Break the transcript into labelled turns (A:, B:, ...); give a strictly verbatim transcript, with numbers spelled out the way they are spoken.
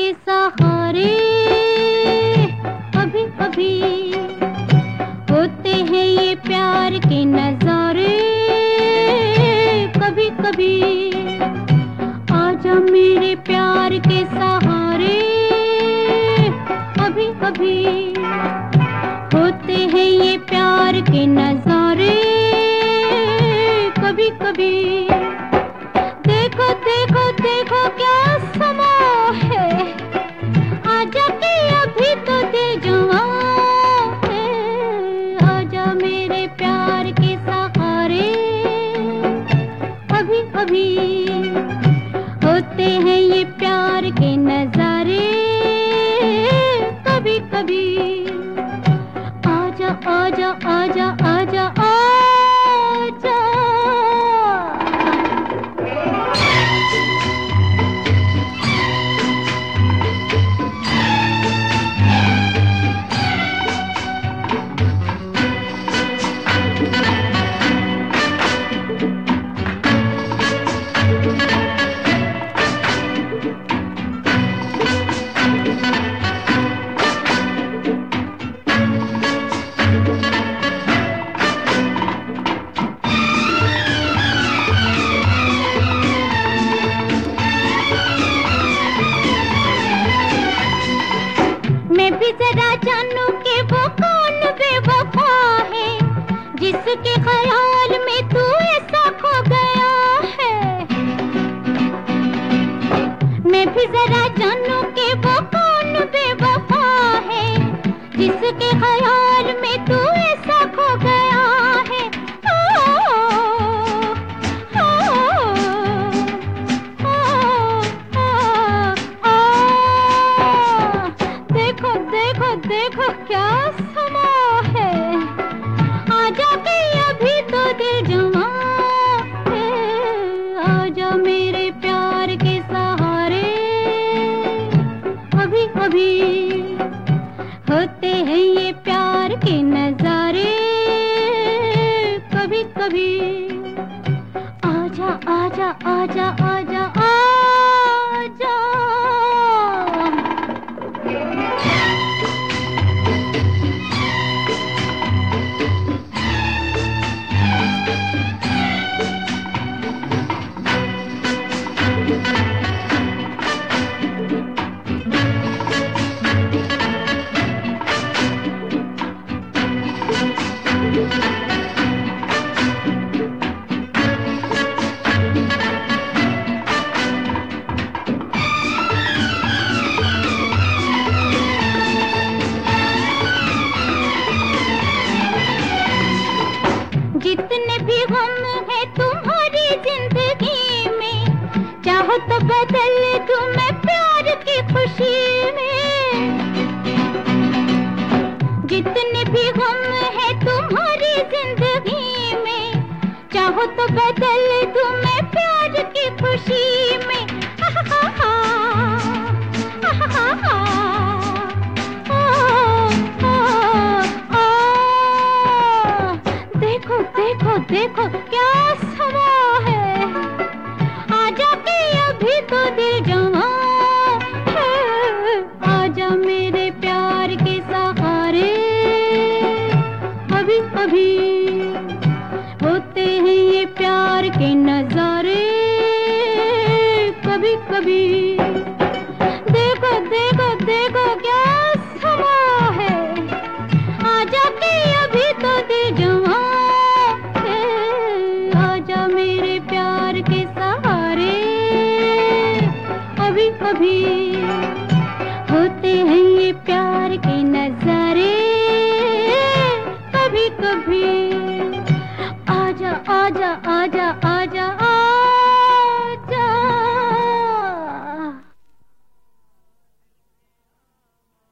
A: के सहारे कभी कभी होते हैं ये प्यार के नजारे। कभी कभी आजा मेरे प्यार के सहारे। कभी कभी होते हैं ये प्यार के नजारे। कभी कभी देखो देखो देखो क्या समा है, आजा के अभी तो दिल जवां है। आजा मेरे प्यार के सहारे। कभी कभी होते हैं ये प्यार के नजारे। कभी कभी आजा आजा आजा आजा आजा। मैं भी जरा जानूं कि वो कौन बेवफा है, जिसके ख्याल में तू ऐसा खो गया है। मैं भी जरा जानूं कि वो कौन बेवफा है, जिसके ख्याल में तू ऐसा खो गया है। ओ, ओ, ओ, ओ, देखो देखो देखो क्या समा है, आजा के अभी तो दिल जवां है। आजा मेरे प्यार के सहारे। कभी कभी होते हैं ये प्यार के नजारे। कभी कभी आजा आजा आजा आजा आजा। जितने भी गम है तुम्हारी जिंदगी में, चाहो तो बदल दूं मैं प्यार की खुशी में। जितने भी गम है तुम्हारी जिंदगी में, चाहो तो बदल दूं मैं प्यार की खुशी में। हा हा हा, हा हा हा, ओ, ओ, ओ, देखो देखो देखो क्या समा है, आजा के अभी तो दिल जवां है। आजा मेरे प्यार के सहारे। कभी कभी होते हैं ये प्यार के नजारे। कभी कभी देखो देखो देखो क्या समा है, आजा के अभी तो दिल जवां है। आजा मेरे प्यार के सहारे। कभी कभी होते हैं ये प्यार के नजारे। कभी कभी आजा आजा आजा